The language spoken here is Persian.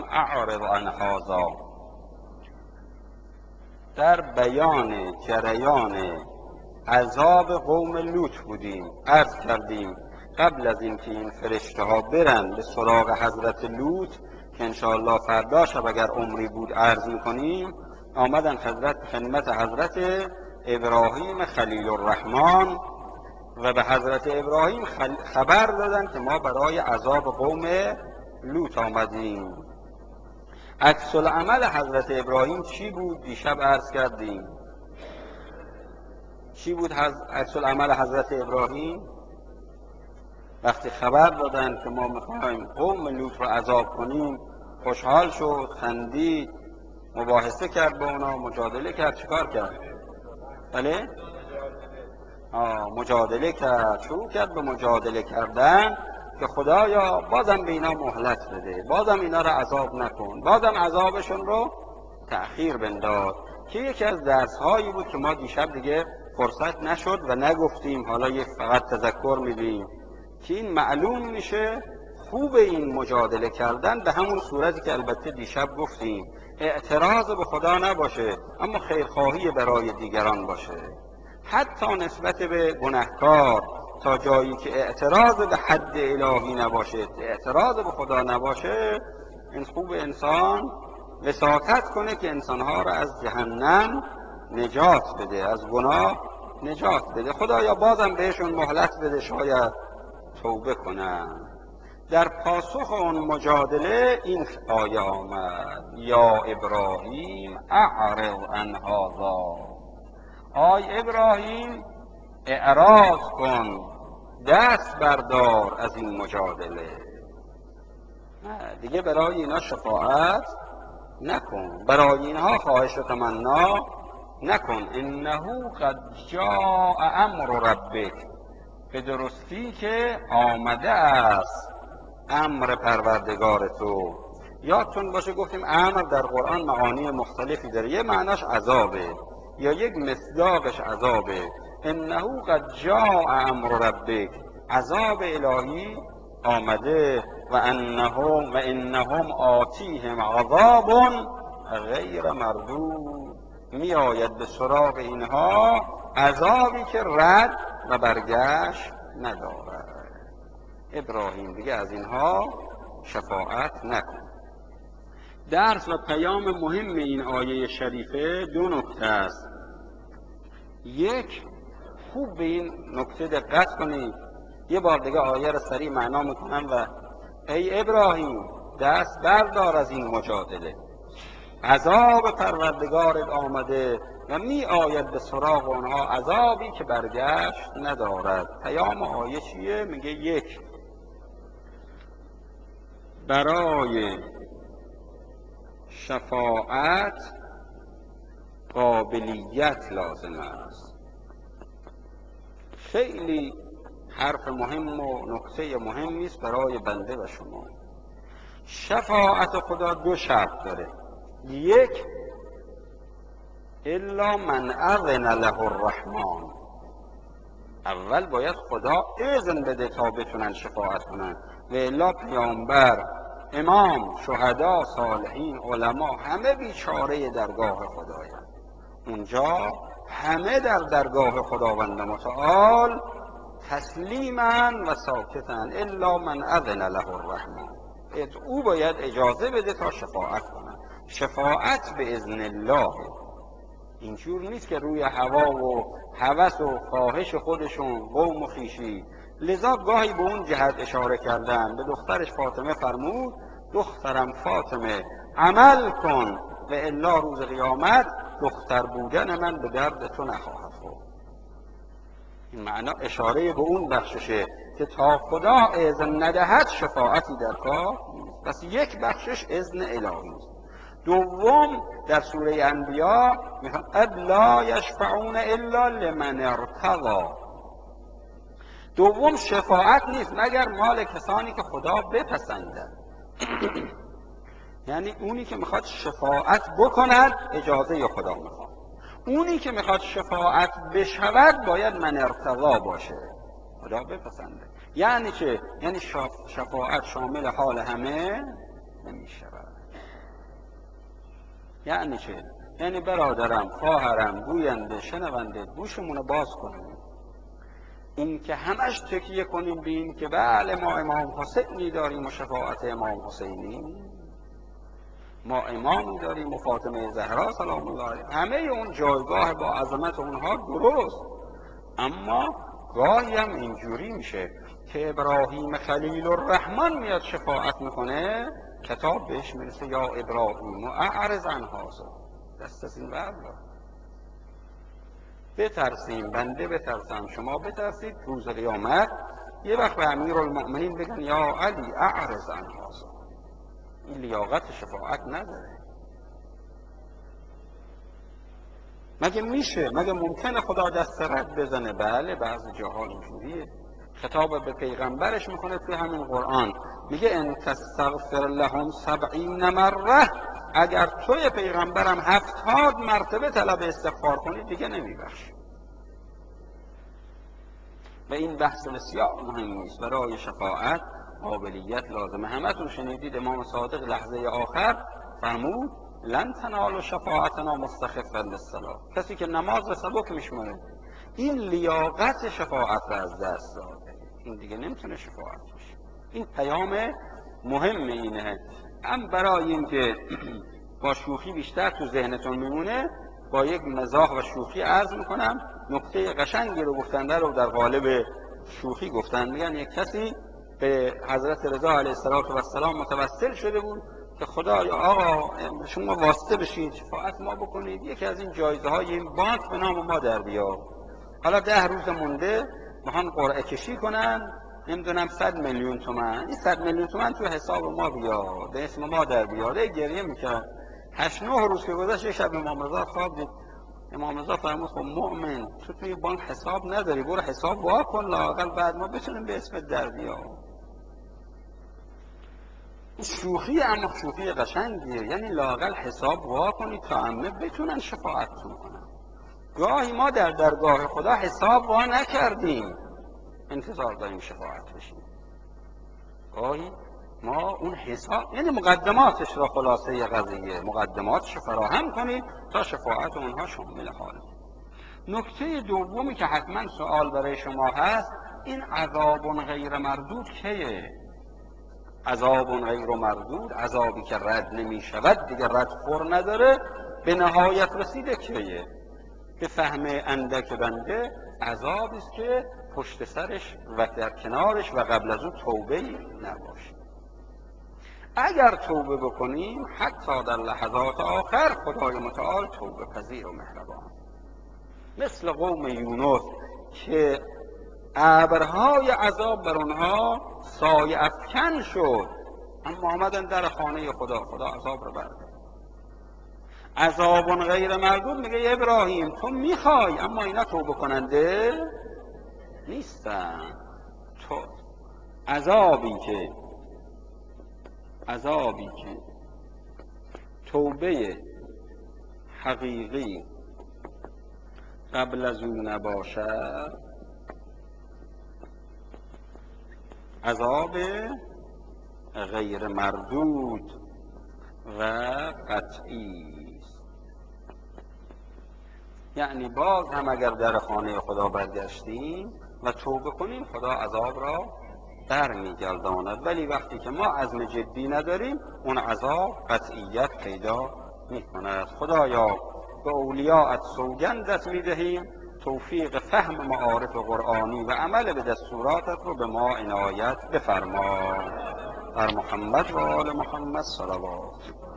اعرض عن هذا. در بیان جریان عذاب قوم لوط بودیم. عرض کردیم قبل از اینکه این فرشته ها برن به سراغ حضرت لوط که انشاءالله فردا شب اگر عمری بود عرض میکنیم، آمدن خدمت حضرت ابراهیم خلیل الرحمن و به حضرت ابراهیم خبر دادن که ما برای عذاب قوم لوط آمدیم. عکس العمل حضرت ابراهیم چی بود؟ دیشب عرض کردیم. چی بود عکس العمل حضرت ابراهیم؟ وقتی خبر دادن که ما میخوایم قوم لوط رو عذاب کنیم، خوشحال شد، خندید، مباحثه کرد با اونا، مجادله کرد. چیکار کرد؟ بله؟ مجادله کرد. شروع کرد به مجادله کردن که خدایا بازم به اینا مهلت بده، بازم اینا رو عذاب نکن، بازم عذابشون رو تأخیر بنداز. که یکی از درس‌هایی بود که ما دیشب دیگه فرصت نشد و نگفتیم، حالا یک فقط تذکر میدیم که این معلوم میشه خوب این مجادله کردن به همون صورتی که البته دیشب گفتیم، اعتراض به خدا نباشه اما خیرخواهی برای دیگران باشه، حتی نسبت به گناهکار، تا جایی که اعتراض به حد الهی نباشه، اعتراض به خدا نباشه. این خوب انسان وساطت کنه که انسانها را از جهنم نجات بده، از گناه نجات بده. خدایا بازم بهشون مهلت بده، شاید توبه کنن. در پاسخ اون مجادله این آیه آمد: یا ابراهیم اعرض عن هذا. آی ابراهیم اعراض کن، دست بردار از این مجادله. دیگه برای اینا شفاعت نکن، برای اینها خواهش و تمنا نکن. انه قد جاء امر ربک، به درستی که آمده است امر پروردگار تو. یادتون باشه گفتیم امر در قرآن معانی مختلفی داره، یه معناش عذابه یا یک مصداقش عذابه. انه قد جاء امر ربک، عذاب الهی آمده. و انهم آتیهم عذاب غیر مردود، می آید به سراغ اینها عذابی که رد و برگشت ندارد. ابراهیم دیگه از اینها شفاعت نکن. درس و پیام مهم این آیه شریفه دو نکته است. یک، خوب به این نکته دقت کنید. یه بار دیگه آیه را سریع معنا میکنم و ای ابراهیم دست بردار از این مجادله، عذاب پروردگارت آمده و می آید به سراغ آنها عذابی که برگشت ندارد. پیام آیه چیه؟ میگه یک، برای شفاعت قابلیت لازم است. خیلی حرف مهم و نکته مهمی است برای بنده و شما. شفاعت خدا دو شرط داره. یک، الا من اذن له الرحمن، اول باید خدا اذن بده تا بتونن شفاعت کنن، و الا پیامبر، امام، شهدا، صالحین، علما همه بیچاره درگاه خدایند. اونجا همه در درگاه خداوند متعال تسلیمن و ساکتن. الا من اذن له الرحمن، او باید اجازه بده تا شفاعت کنن. شفاعت به اذن الله، اینجور نیست که روی هوا و هوس و خواهش خودشون قوم و خویشی. لذا گاهی به اون جهت اشاره کردن. به دخترش فاطمه فرمود دخترم فاطمه عمل کن و الا روز قیامت دختر بودن من به درد تو نخواهد خورد. این معنا اشاره به اون بخششه که تا خدا اذن ندهد شفاعتی در کار نیست. پس یک بخشش اذن الهی است. دوم، در سوره انبیاء میخواد قد لا یشفعون الا لمن ارتضی. دوم شفاعت نیست مگر مال کسانی که خدا بپسندد. یعنی اونی که میخواد شفاعت بکند اجازه خدا میخواد، اونی که میخواد شفاعت بشود باید من ارتضی باشه، خدا بپسنده. یعنی چه؟ یعنی شفاعت شامل حال همه نمی شود. یعنی چه؟ یعنی برادرم، خواهرم، گوینده، شنونده، گوشمون رو باز کنیم. این که همش تکیه کنیم به این که بله ما امام حسینی داریم و شفاعت امام حسینی، ما امامی داریم و فاطمه زهرا سلام الله علیها، همه اون جایگاه با عظمت اونها درست، اما گاهی هم اینجوری میشه که ابراهیم خلیل الرحمن میاد شفاعت میکنه، کتاب بهش میرسه یا ابراهیم و اعرض عن هذا، دست از این بردار. بترسیم، بنده بترسم، شما بترسید، روز قیامت یه وقت به امیرالمؤمنین بگن یا علی اعرض عن هذا، این لیاقت شفاعت نداره. مگه میشه؟ مگه ممکنه خدا دست رد بزنه؟ بله بعضی جاها اینجوریه. خطاب به پیغمبرش میکنه توی همین قرآن، میگه ان تستغفر لهم 70 مره، اگر توی پیغمبرم 70 مرتبه طلب استغفار کنی دیگه نمیبخش. و این بحث بسیار مهمی است. برای شفاعت قابلیت لازمه. همتون شنیدید امام صادق لحظه آخر فرمود لن تنالوا شفاعتنا مستخفا للصلاه، کسی که نماز سبک میشماره این لیاقت شفاعت را از دست داده، این دیگه نمیتونه شفاعت بشه. این پیام مهم اینه. هم برای اینکه با شوخی بیشتر تو ذهنتون میمونه، با یک مزاح و شوخی عرض میکنم. نکته قشنگی رو گفتن رو در قالب شوخی گفتن. میگن یک کسی به حضرت رضا علیه السلام متوسل شده بود که خدایا آقا شما واسطه بشید شفاعت ما بکنید، یکی از این جایزه های این بانک به نام ما در بیاد. حالا 10 روز مونده میخوان قرعه کشی کنن، نمیدونم 100 میلیون تومان، این 100 میلیون تومان تو حساب ما بیاد، به اسم ما در بیاد. گریه میکرد. 8-9 روز که گذشت یه شب امام رضا خواب دید. امام رضا فرمود خب مؤمن تو توی بانک حساب نداری، برو حساب وا کن لااقل بعد ما بتونیم به اسم در بیاد. شوخی، اما شوخی قشنگیه، یعنی لااقل حساب وا کنید تا عمه بتونن شفاعتتون کنن. گاهی ما در درگاه خدا حساب وا نکردیم، انتظار داریم شفاعت بشیم. گاهی ما اون حساب، یعنی مقدماتش را خلاصه قضیه مقدماتش رو فراهم کنید تا شفاعت اونها شامل حاله. نکته دومی که حتما سوال برای شما هست، این عذاب غیر مردود کیه؟ عذاب غیر مردود، عذابی که رد نمی شود، دیگه رد خور نداره، به نهایت رسیده کیه؟ به فهم اندک بنده عذابی است که پشت سرش و در کنارش و قبل از اون توبه‌ای نباشه. اگر توبه بکنیم حتی در لحظات آخر خدای متعال توبه پذیر و مهربان، مثل قوم یونس که ابرهای عذاب بر اونها سایه افکن شد، اما آمدن در خانه خدا، خدا عذاب رو برداشت. عذاب غیر مردود میگه ابراهیم تو میخوای، اما اینا توبه کننده نیستن. تو عذابی که توبه حقیقی قبل از اون نباشد، عذاب غیر مردود و قطعی است. یعنی باز هم اگر در خانه خدا برگشتیم و توبه کنیم خدا عذاب را برمیگرداند، ولی وقتی که ما عزم جدی نداریم اون عذاب قطعیت پیدا میکند. خدایا به اولیاءت سوگندت میدهیم توفیق فهم معارف قرآنی و عمل به دستوراتت رو به ما عنایت بفرما. بر محمد و آل محمد صلوات.